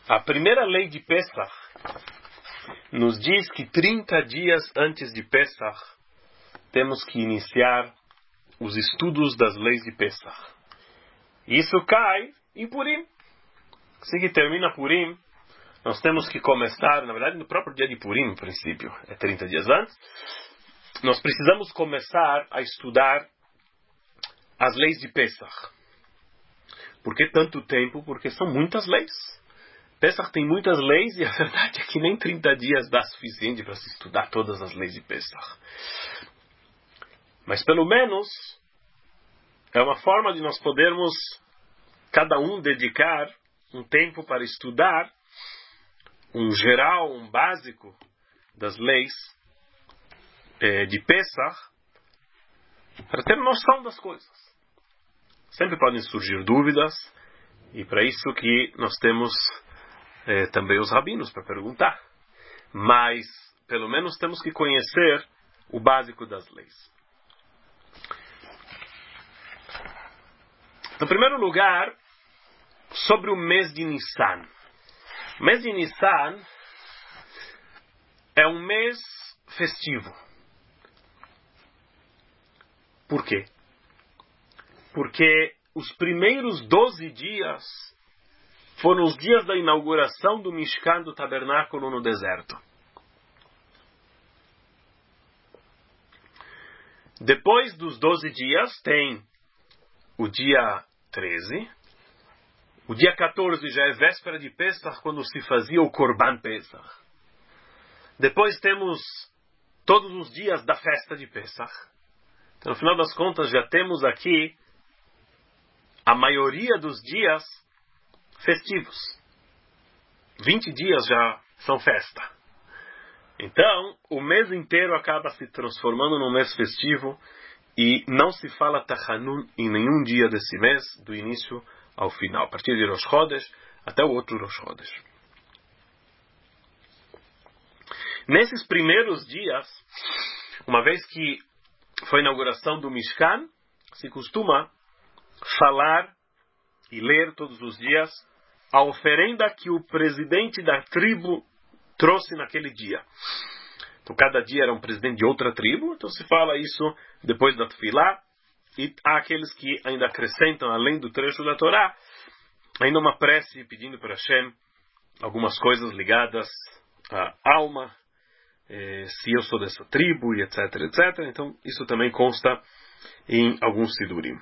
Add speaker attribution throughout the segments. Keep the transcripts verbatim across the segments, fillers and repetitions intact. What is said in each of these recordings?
Speaker 1: A primeira lei de Pesach nos diz que trinta dias antes de Pesach temos que iniciar os estudos das leis de Pesach. Isso cai em Purim. Assim que termina Purim, nós temos que começar, na verdade, no próprio dia de Purim, no princípio, é trinta dias antes, nós precisamos começar a estudar as leis de Pesach. Por que tanto tempo? Porque são muitas leis. Pesach tem muitas leis e a verdade é que nem trinta dias dá suficiente para se estudar todas as leis de Pesach. Mas pelo menos é uma forma de nós podermos, cada um, dedicar um tempo para estudar um geral, um básico das leis eh, de Pesach, para ter noção das coisas. Sempre podem surgir dúvidas, e para isso que nós temos eh, também os rabinos para perguntar. Mas, pelo menos, temos que conhecer o básico das leis. Em primeiro lugar, sobre o mês de Nissan. O mês de Nissan é um mês festivo. Por quê? Porque os primeiros doze dias foram os dias da inauguração do Mishkan, do tabernáculo no deserto. Depois dos doze dias tem o dia treze. O dia quatorze já é véspera de Pesach, quando se fazia o Korban Pesach. Depois temos todos os dias da festa de Pesach. Então, no final das contas, já temos aqui a maioria dos dias festivos. vinte dias já são festa. Então, o mês inteiro acaba se transformando num mês festivo e não se fala Tachanun em nenhum dia desse mês, do início ao final, a partir de Rosh Chodesh até o outro Rosh Chodesh. Nesses primeiros dias, uma vez que foi a inauguração do Mishkan, se costuma falar e ler todos os dias a oferenda que o presidente da tribo trouxe naquele dia. Então, cada dia era um presidente de outra tribo, então se fala isso depois da Tefilá. E há aqueles que ainda acrescentam, além do trecho da Torá, ainda uma prece pedindo para Hashem algumas coisas ligadas à alma, eh, se eu sou dessa tribo, e etc, etcétera. Então, isso também consta em alguns sidurim.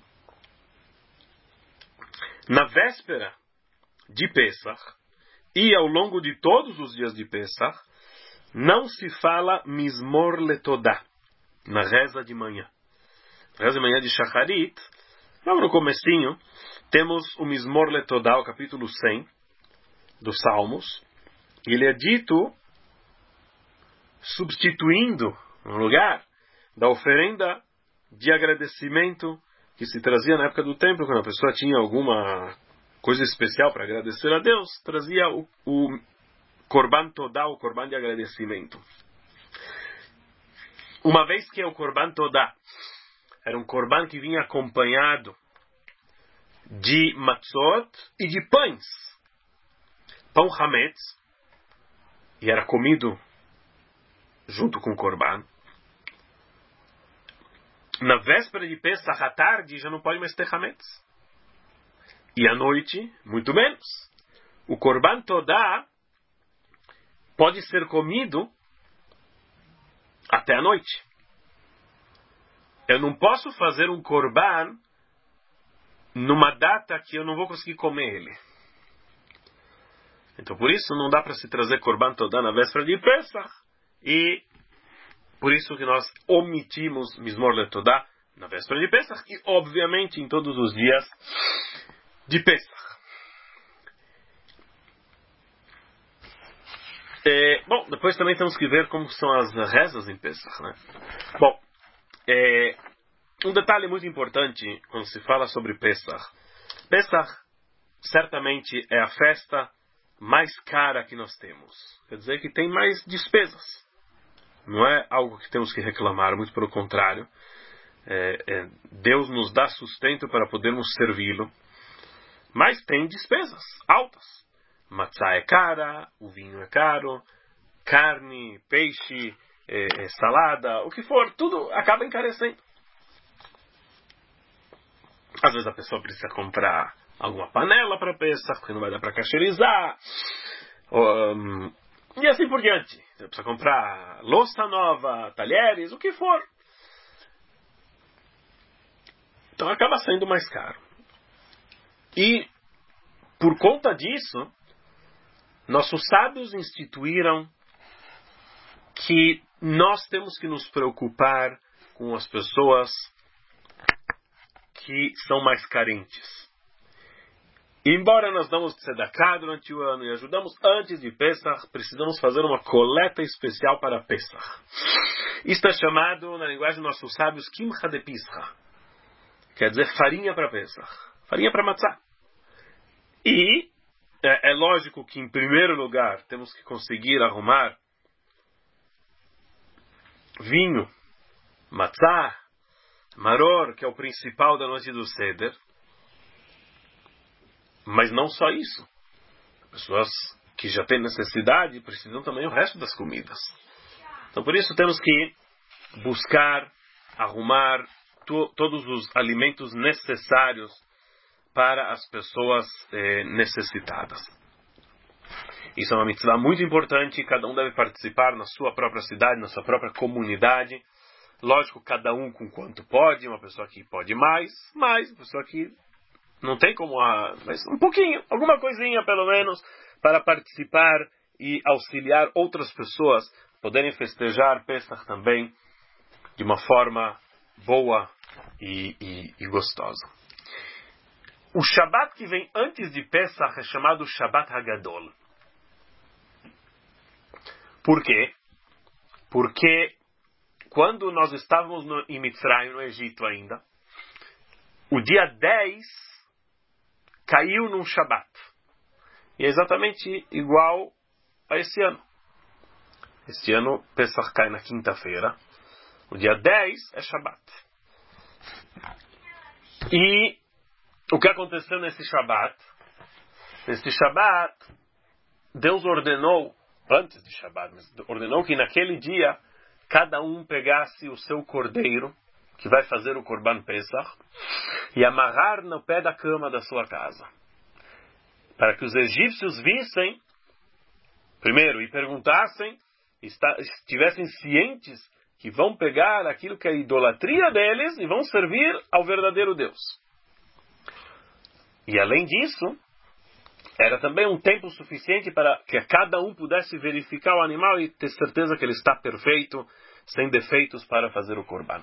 Speaker 1: Na véspera de Pesach, e ao longo de todos os dias de Pesach, não se fala Mizmor Letodá, na reza de manhã. Reza de manhã de Shacharit, logo no comecinho, temos o Mizmor Letodá, o capítulo cem dos Salmos. Ele é dito substituindo, no lugar da oferenda de agradecimento que se trazia na época do templo, quando a pessoa tinha alguma coisa especial para agradecer a Deus, trazia o, o Korban Todá, o Korban de agradecimento. Uma vez que é o Korban Todá, era um korban que vinha acompanhado de matzot e de pães. Pão hametz, e era comido junto com o korban. Na véspera de Pesach, à tarde, já não pode mais ter hametz. E à noite, muito menos. O korban todá pode ser comido até a noite. Eu não posso fazer um korban numa data que eu não vou conseguir comer ele. Então, por isso, não dá para se trazer korban todá na véspera de Pesach. E por isso que nós omitimos Mizmor Letodá na véspera de Pesach e, obviamente, em todos os dias de Pesach. É, bom, depois também temos que ver como são as rezas em Pesach, né? Bom, é, um detalhe muito importante quando se fala sobre Pesach. Pesach certamente é a festa mais cara que nós temos. Quer dizer que tem mais despesas. Não é algo que temos que reclamar, muito pelo contrário. É, é, Deus nos dá sustento para podermos servi-lo. Mas tem despesas altas. matzá é cara, o vinho é caro, carne, peixe, é, é, salada, o que for, tudo acaba encarecendo. Às vezes a pessoa precisa comprar alguma panela para Pesach, porque não vai dar para cacherizar. Um, e assim por diante. Você precisa comprar louça nova, talheres, o que for. Então acaba sendo mais caro. E por conta disso, nossos sábios instituíram que nós temos que nos preocupar com as pessoas que são mais carentes. Embora nós damos tzedakah durante o ano e ajudamos antes de Pesach, precisamos fazer uma coleta especial para Pesach. Isto é chamado, na linguagem dos nossos sábios, kimcha de pischa. Quer dizer, farinha para Pesach. Farinha para matzá. E é, é lógico que, em primeiro lugar, temos que conseguir arrumar vinho, matzá, maror, que é o principal da noite do Seder. Mas não só isso. Pessoas que já têm necessidade precisam também o resto das comidas. Então por isso temos que buscar, arrumar to, todos os alimentos necessários para as pessoas eh, necessitadas. Isso é uma mitzvah muito importante. Cada um deve participar na sua própria cidade, na sua própria comunidade. Lógico, cada um com quanto pode. Uma pessoa que pode mais, mais. Uma pessoa que não tem como, a, mas um pouquinho, alguma coisinha pelo menos, para participar e auxiliar outras pessoas poderem festejar Pesach também de uma forma boa e, e, e gostosa. O Shabat que vem antes de Pesach é chamado Shabat Hagadol. Por quê? Porque quando nós estávamos no, em Mitzrayim, no Egito ainda, o dia dez caiu num Shabat. E é exatamente igual a esse ano. Esse ano, Pesach cai na quinta-feira. O dia dez é Shabat. E o que aconteceu nesse Shabat? Nesse Shabat, Deus ordenou, antes de Shabat, mas ordenou que naquele dia, cada um pegasse o seu cordeiro, que vai fazer o Korban Pesach, e amarrar no pé da cama da sua casa. Para que os egípcios vissem, primeiro, e perguntassem, estivessem cientes que vão pegar aquilo que é a idolatria deles e vão servir ao verdadeiro Deus. E além disso, era também um tempo suficiente para que cada um pudesse verificar o animal e ter certeza que ele está perfeito, sem defeitos para fazer o Korban.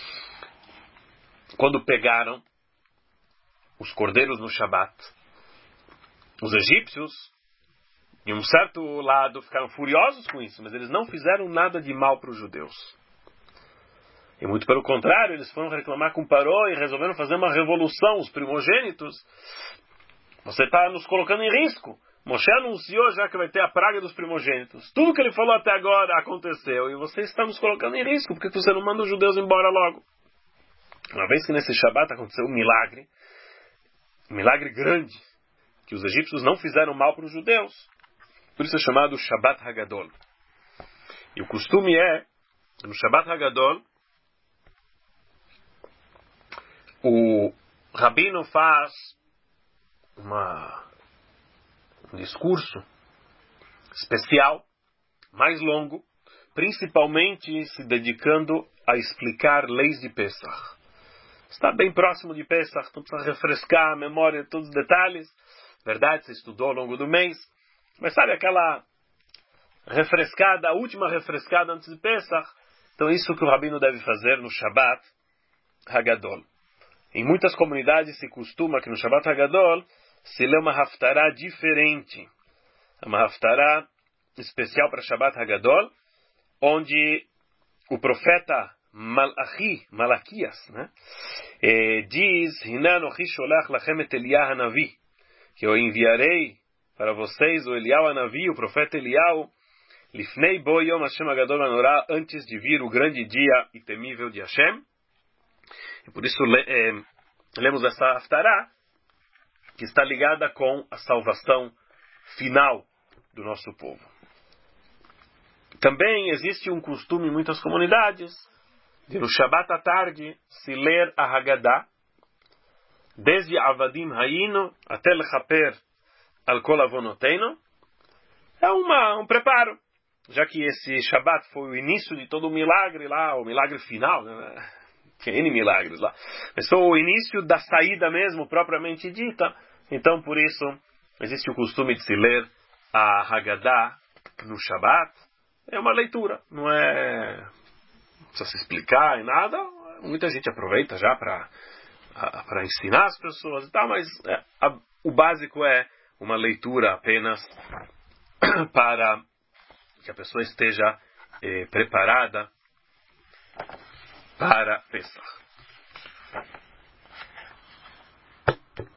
Speaker 1: Quando pegaram os cordeiros no Shabat, os egípcios, de um certo lado, ficaram furiosos com isso, mas eles não fizeram nada de mal para os judeus. E muito pelo contrário, eles foram reclamar com Paró e resolveram fazer uma revolução, os primogênitos. Você está nos colocando em risco. Moshe anunciou já que vai ter a praga dos primogênitos. Tudo que ele falou até agora aconteceu, e você está nos colocando em risco, porque você não manda os judeus embora logo. Uma vez que nesse Shabat aconteceu um milagre, um milagre grande, que os egípcios não fizeram mal para os judeus. Por isso é chamado Shabat Hagadol. E o costume é, no Shabat Hagadol, o rabino faz uma, um discurso especial, mais longo, principalmente se dedicando a explicar leis de Pesach. Está bem próximo de Pesach, então precisa refrescar a memória de todos os detalhes. Verdade, você estudou ao longo do mês. Mas sabe aquela refrescada, a última refrescada antes de Pesach? Então é isso que o rabino deve fazer no Shabat Hagadol. Em muitas comunidades se costuma que no Shabat Hagadol se lê uma haftará diferente. Uma haftará especial para Shabat Hagadol, onde o profeta Malachi, Malaquias, né, eh, diz: Hinan anochi sholach lachem et Eliyahu hanavi, que eu enviarei para vocês o Eliyahu hanavi, o profeta Eliyahu, lifnei bo yom Hashem hagadol hanorá, antes de vir o grande dia e temível de Hashem. E por isso eh, lemos essa haftará, que está ligada com a salvação final do nosso povo. Também existe um costume em muitas comunidades de no Shabat à tarde se ler a Haggadah, desde Avadim Hayinu até Lechaper al Kol Avonoteinu. É uma, um preparo, já que esse Shabat foi o início de todo o milagre lá, o milagre final, né? Tinha N milagres lá, mas foi o início da saída mesmo, propriamente dita. Então, por isso, existe o costume de se ler a Haggadah no Shabat. É uma leitura, não é... não precisa se explicar e nada. Muita gente aproveita já para para ensinar as pessoas e tal, mas é, a, o básico é uma leitura apenas para que a pessoa esteja eh, preparada para Pesach.